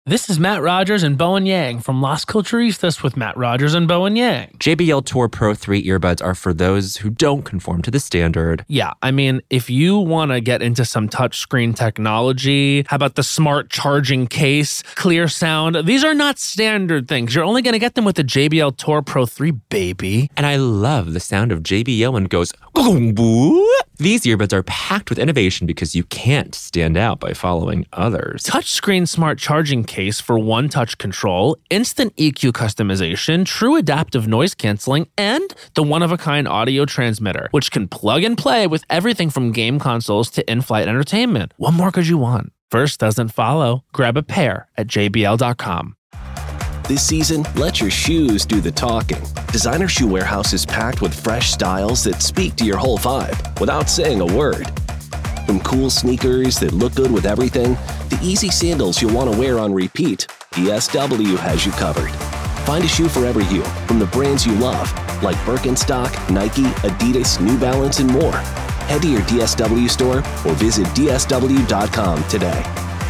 This is Matt Rogers and Bowen Yang from Las Culturistas with Matt Rogers and Bowen Yang. JBL Tour Pro 3 earbuds are for those who don't conform to the standard. Yeah, I mean, if you want to get into some touchscreen technology, how about the smart charging case, clear sound? These are not standard things. You're only going to get them with the JBL Tour Pro 3, baby. And I love the sound of JBL when it goes, boom. These earbuds are packed with innovation because you can't stand out by following others. Touchscreen smart charging case for one-touch control, instant EQ customization, true adaptive noise canceling, and the one-of-a-kind audio transmitter, which can plug and play with everything from game consoles to in-flight entertainment. What more could you want? First doesn't follow. Grab a pair at jbl.com. This season, let your shoes do the talking. Designer Shoe Warehouse is packed with fresh styles that speak to your whole vibe without saying a word. From cool sneakers that look good with everything, to easy sandals you'll want to wear on repeat, DSW has you covered. Find a shoe for every you, from the brands you love, like Birkenstock, Nike, Adidas, New Balance, and more. Head to your DSW store or visit dsw.com today.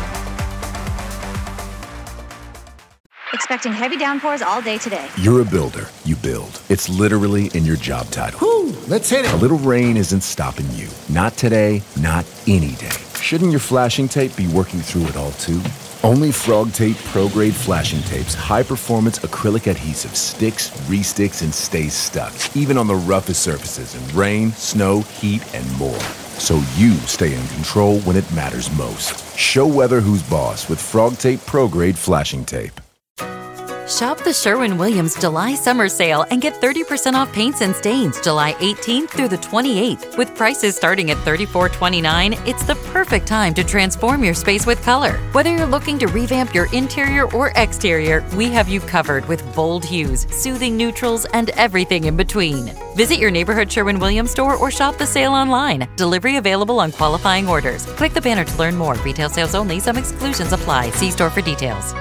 Expecting heavy downpours all day today. You're a builder. You build. It's literally in your job title. Whew, let's hit it. A little rain isn't stopping you. Not today, not any day. Shouldn't your flashing tape be working through it all too? Only Frog Tape Pro Grade Flashing Tape's high-performance acrylic adhesive sticks, re-sticks, and stays stuck, even on the roughest surfaces in rain, snow, heat, and more. So you stay in control when it matters most. Show weather who's boss with Frog Tape Pro Grade Flashing Tape. Shop the Sherwin-Williams July Summer Sale and get 30% off paints and stains July 18th through the 28th. With prices starting at $34.29, it's the perfect time to transform your space with color. Whether you're looking to revamp your interior or exterior, we have you covered with bold hues, soothing neutrals, and everything in between. Visit your neighborhood Sherwin-Williams store or shop the sale online. Delivery available on qualifying orders. Click the banner to learn more. Retail sales only. Some exclusions apply. See store for details.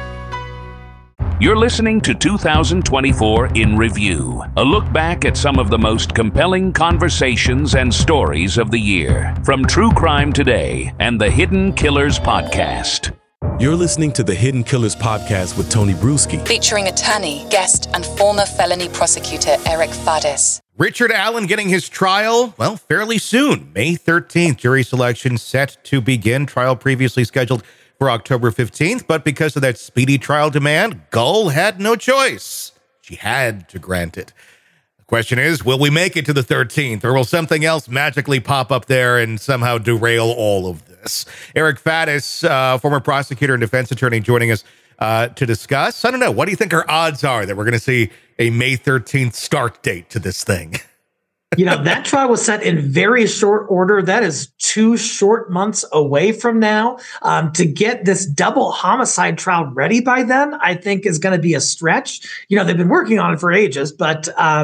You're listening to 2024 in Review, a look back at some of the most compelling conversations and stories of the year from True Crime Today and the Hidden Killers Podcast. You're listening to the Hidden Killers Podcast with Tony Bruschi, featuring attorney, guest, and former felony prosecutor Eric Fadis. Richard Allen getting his trial, well, fairly soon, May 13th. Jury selection set to begin. Trial previously scheduled for October 15th, but because of that speedy trial demand, Gull had no choice. She had to grant it. The question is, will we make it to the 13th, or will something else magically pop up there and somehow derail all of this? Eric Fadis, former prosecutor and defense attorney, joining us to discuss. I don't know. What do you think our odds are that we're going to see a May 13th start date to this thing? You know, that trial was set in very short order. That is 2 short months away from now. To get this double homicide trial ready by then, I think is going to be a stretch. You know, they've been working on it for ages, but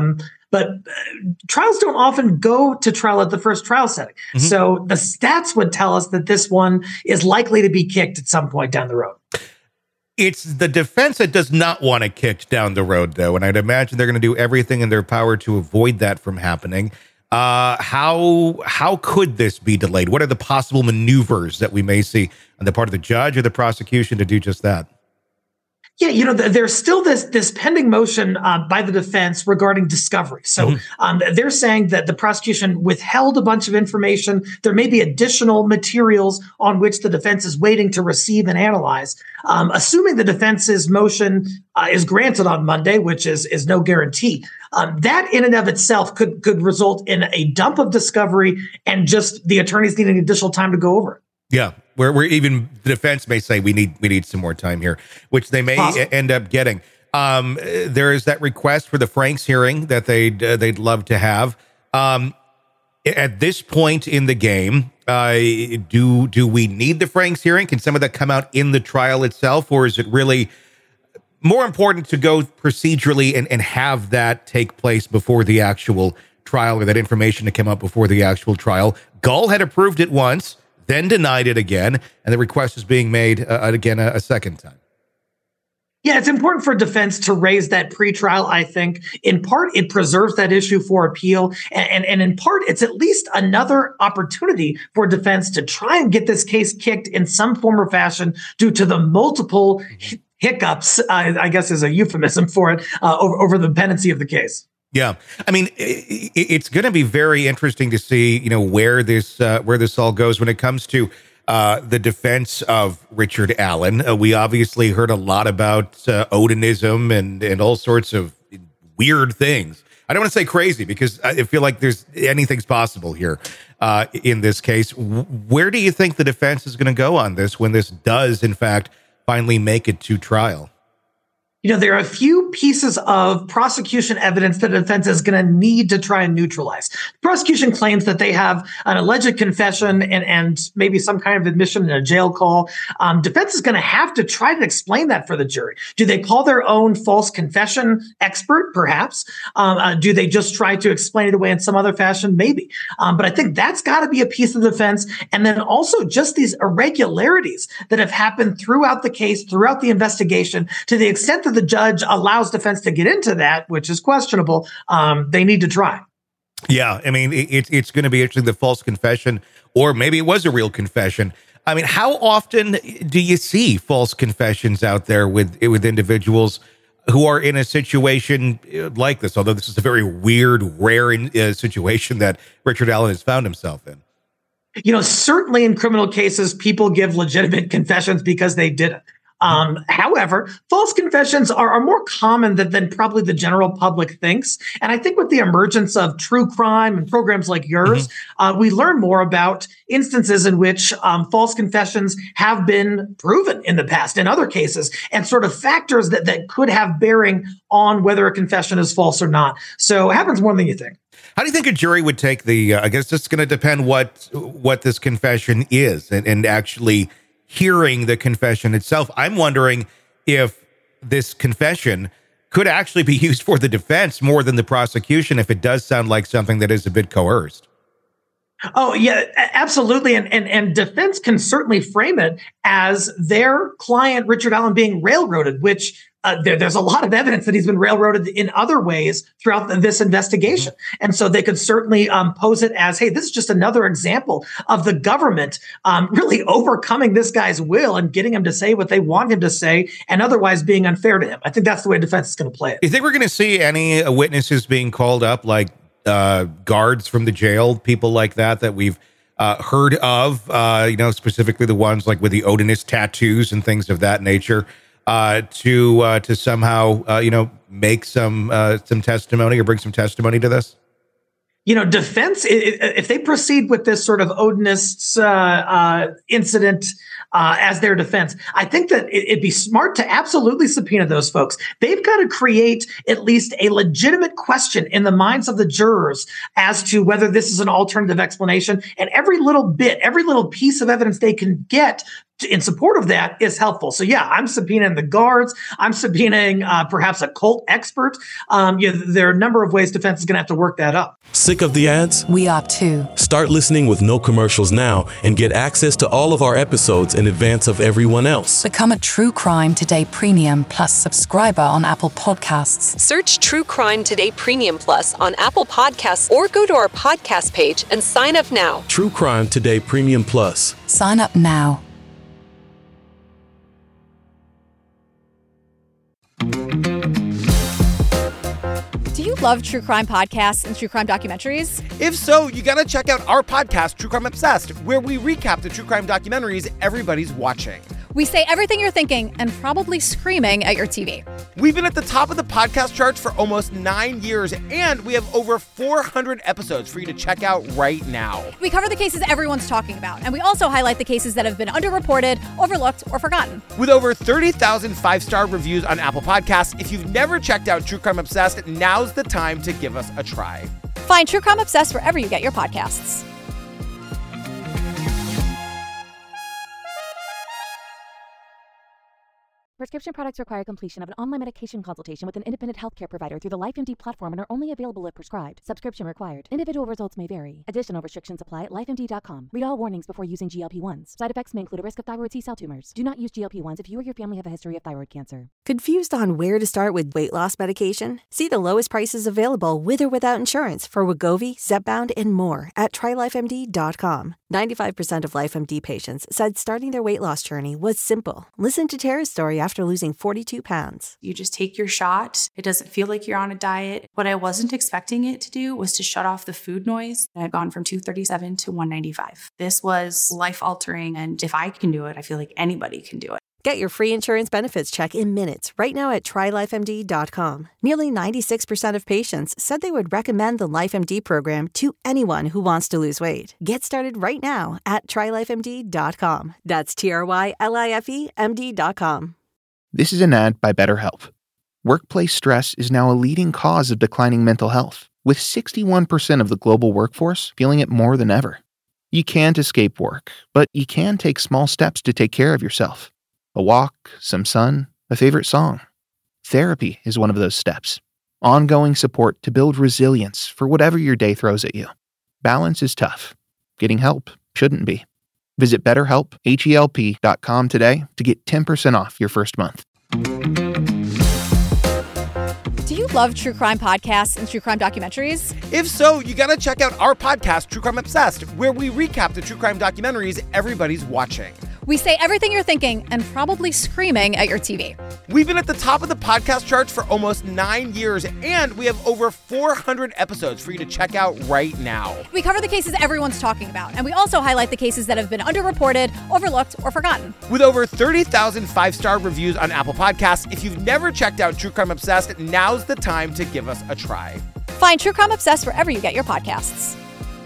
trials don't often go to trial at the first trial setting. Mm-hmm. So the stats would tell us that this one is likely to be kicked at some point down the road. It's the defense that does not want it kicked down the road, though, and I'd imagine they're going to do everything in their power to avoid that from happening. How could this be delayed? What are the possible maneuvers that we may see on the part of the judge or the prosecution to do just that? Yeah, you know, there's still this pending motion by the defense regarding discovery. So they're saying that the prosecution withheld a bunch of information. There may be additional materials on which the defense is waiting to receive and analyze. Assuming the defense's motion is granted on Monday, which is no guarantee, that in and of itself could result in a dump of discovery and just the attorneys needing additional time to go over it. Yeah, where even the defense may say we need some more time here, which they may end up getting. There is that request for the Franks hearing that they'd love to have. At this point in the game, do we need the Franks hearing? Can some of that come out in the trial itself, or is it really more important to go procedurally and have that take place before the actual trial, or that information to come up before the actual trial? Gull had approved it once, then denied it again, and the request is being made again a second time. Yeah, it's important for defense to raise that pretrial, I think. In part, it preserves that issue for appeal. And in part, it's at least another opportunity for defense to try and get this case kicked in some form or fashion due to the multiple hiccups, I guess is a euphemism for it, over the pendency of the case. Yeah, I mean, it's going to be very interesting to see, where this all goes when it comes to the defense of Richard Allen. We obviously heard a lot about Odinism and all sorts of weird things. I don't want to say crazy because I feel like anything's possible here in this case. Where do you think the defense is going to go on this when this does, in fact, finally make it to trial? There are a few pieces of prosecution evidence that the defense is going to need to try and neutralize. The prosecution claims that they have an alleged confession and maybe some kind of admission in a jail call. Defense is going to have to try to explain that for the jury. Do they call their own false confession expert? Perhaps. Do they just try to explain it away in some other fashion? Maybe. But I think that's got to be a piece of the defense. And then also just these irregularities that have happened throughout the case, throughout the investigation, to the extent that the judge allows defense to get into that, which is questionable, they need to try. Yeah, I mean, it's going to be interesting, the false confession, or maybe it was a real confession. I mean, how often do you see false confessions out there with individuals who are in a situation like this? Although this is a very weird, rare situation that Richard Allen has found himself in. Certainly in criminal cases, people give legitimate confessions because they did it. However, false confessions are more common than probably the general public thinks. And I think with the emergence of true crime and programs like yours, we learn more about instances in which false confessions have been proven in the past in other cases, and sort of factors that could have bearing on whether a confession is false or not. So it happens more than you think. How do you think a jury would take I guess it's going to depend what this confession is and actually hearing the confession itself. I'm wondering if this confession could actually be used for the defense more than the prosecution, if it does sound like something that is a bit coerced. Oh, yeah, absolutely. And defense can certainly frame it as their client, Richard Allen, being railroaded, which there's a lot of evidence that he's been railroaded in other ways throughout this investigation. And so they could certainly pose it as, hey, this is just another example of the government really overcoming this guy's will and getting him to say what they want him to say and otherwise being unfair to him. I think that's the way defense is going to play it. Do you think we're going to see any witnesses being called up, like guards from the jail, people like that we've heard of, specifically the ones like with the Odinist tattoos and things of that nature, to somehow, make some testimony or bring some testimony to this? Defense, if they proceed with this sort of Odinist incident as their defense, I think that it'd be smart to absolutely subpoena those folks. They've got to create at least a legitimate question in the minds of the jurors as to whether this is an alternative explanation. And every little piece of evidence they can get in support of that is helpful. So yeah, I'm subpoenaing the guards. I'm subpoenaing perhaps a cult expert. There are a number of ways defense is going to have to work that up. Sick of the ads? We are too. Start listening with no commercials now and get access to all of our episodes in advance of everyone else. Become a True Crime Today Premium Plus subscriber on Apple Podcasts. Search True Crime Today Premium Plus on Apple Podcasts or go to our podcast page and sign up now. True Crime Today Premium Plus. Sign up now. Do you love true crime podcasts and true crime documentaries? If so, you gotta check out our podcast, True Crime Obsessed, where we recap the true crime documentaries everybody's watching. We say everything you're thinking and probably screaming at your TV. We've been at the top of the podcast charts for almost 9 years, and we have over 400 episodes for you to check out right now. We cover the cases everyone's talking about, and we also highlight the cases that have been underreported, overlooked, or forgotten. With over 30,000 5-star reviews on Apple Podcasts, if you've never checked out True Crime Obsessed, now's the time to give us a try. Find True Crime Obsessed wherever you get your podcasts. Prescription products require completion of an online medication consultation with an independent healthcare provider through the LifeMD platform and are only available if prescribed. Subscription required. Individual results may vary. Additional restrictions apply at lifemd.com. Read all warnings before using GLP-1s. Side effects may include a risk of thyroid C-cell tumors. Do not use GLP-1s if you or your family have a history of thyroid cancer. Confused on where to start with weight loss medication? See the lowest prices available with or without insurance for Wegovy, Zepbound, and more at trylifemd.com. 95% of LifeMD patients said starting their weight loss journey was simple. Listen to Tara's story after losing 42 pounds. You just take your shot. It doesn't feel like you're on a diet. What I wasn't expecting it to do was to shut off the food noise. I had gone from 237 to 195. This was life-altering, and if I can do it, I feel like anybody can do it. Get your free insurance benefits check in minutes right now at trylifemd.com. Nearly 96% of patients said they would recommend the LifeMD program to anyone who wants to lose weight. Get started right now at trylifemd.com. That's TRYLIFEMD.com. This is an ad by BetterHelp. Workplace stress is now a leading cause of declining mental health, with 61% of the global workforce feeling it more than ever. You can't escape work, but you can take small steps to take care of yourself. A walk, some sun, a favorite song. Therapy is one of those steps. Ongoing support to build resilience for whatever your day throws at you. Balance is tough. Getting help shouldn't be. Visit BetterHelp.com today to get 10% off your first month. Do you love true crime podcasts and true crime documentaries? If so, you gotta check out our podcast, True Crime Obsessed, where we recap the true crime documentaries everybody's watching. We say everything you're thinking and probably screaming at your TV. We've been at the top of the podcast charts for almost 9 years, and we have over 400 episodes for you to check out right now. We cover the cases everyone's talking about, and we also highlight the cases that have been underreported, overlooked, or forgotten. With over 30,000 five-star reviews on Apple Podcasts, if you've never checked out True Crime Obsessed, now's the time to give us a try. Find True Crime Obsessed wherever you get your podcasts.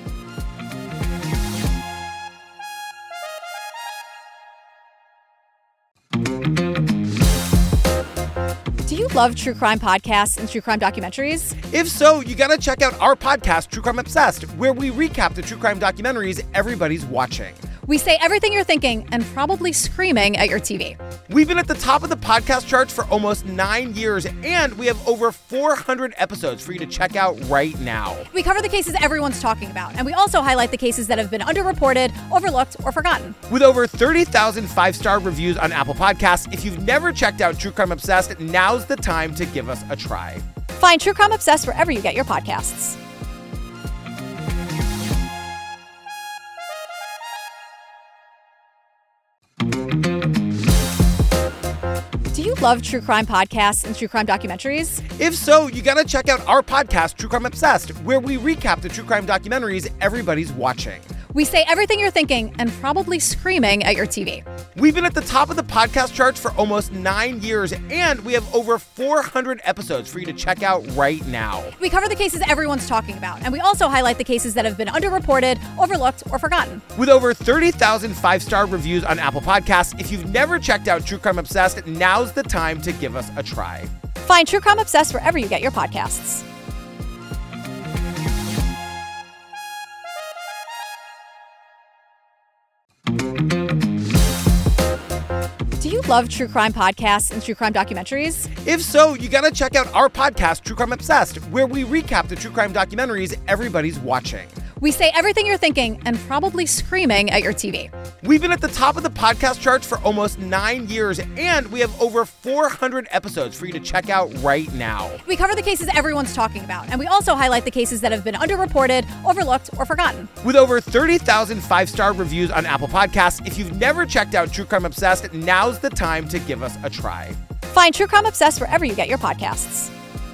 Do you love true crime podcasts and true crime documentaries? If so, you gotta check out our podcast, True Crime Obsessed, where we recap the true crime documentaries everybody's watching. We say everything you're thinking and probably screaming at your TV. We've been at the top of the podcast charts for almost 9 years, and we have over 400 episodes for you to check out right now. We cover the cases everyone's talking about, and we also highlight the cases that have been underreported, overlooked, or forgotten. With over 30,000 five-star reviews on Apple Podcasts, if you've never checked out True Crime Obsessed, now's the time to give us a try. Find True Crime Obsessed wherever you get your podcasts. Do you love true crime podcasts and true crime documentaries? If so, you gotta check out our podcast, True Crime Obsessed, where we recap the true crime documentaries everybody's watching. We say everything you're thinking and probably screaming at your TV. We've been at the top of the podcast charts for almost 9 years, and we have over 400 episodes for you to check out right now. We cover the cases everyone's talking about, and we also highlight the cases that have been underreported, overlooked, or forgotten. With over 30,000 five-star reviews on Apple Podcasts, if you've never checked out True Crime Obsessed, now's the time to give us a try. Find True Crime Obsessed wherever you get your podcasts. Do you love true crime podcasts and true crime documentaries? If so, you gotta check out our podcast, True Crime Obsessed, where we recap the true crime documentaries everybody's watching. We say everything you're thinking and probably screaming at your TV. We've been at the top of the podcast charts for almost 9 years, and we have over 400 episodes for you to check out right now. We cover the cases everyone's talking about, and we also highlight the cases that have been underreported, overlooked, or forgotten. With over 30,000 five-star reviews on Apple Podcasts, if you've never checked out True Crime Obsessed, now's the time to give us a try. Find True Crime Obsessed wherever you get your podcasts.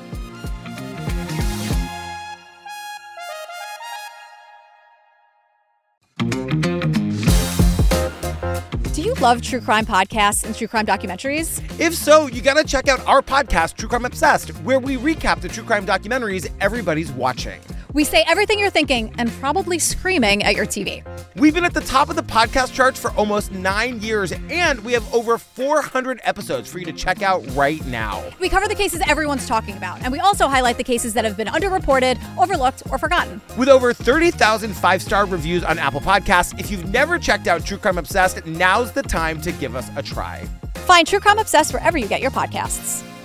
Do you love true crime podcasts and true crime documentaries? If so, you gotta check out our podcast, True Crime Obsessed, where we recap the true crime documentaries everybody's watching. We say everything you're thinking and probably screaming at your TV. We've been at the top of the podcast charts for almost 9 years, and we have over 400 episodes for you to check out right now. We cover the cases everyone's talking about, and we also highlight the cases that have been underreported, overlooked, or forgotten. With over 30,000 five-star reviews on Apple Podcasts, if you've never checked out True Crime Obsessed, now's the time to give us a try. Find True Crime Obsessed wherever you get your podcasts.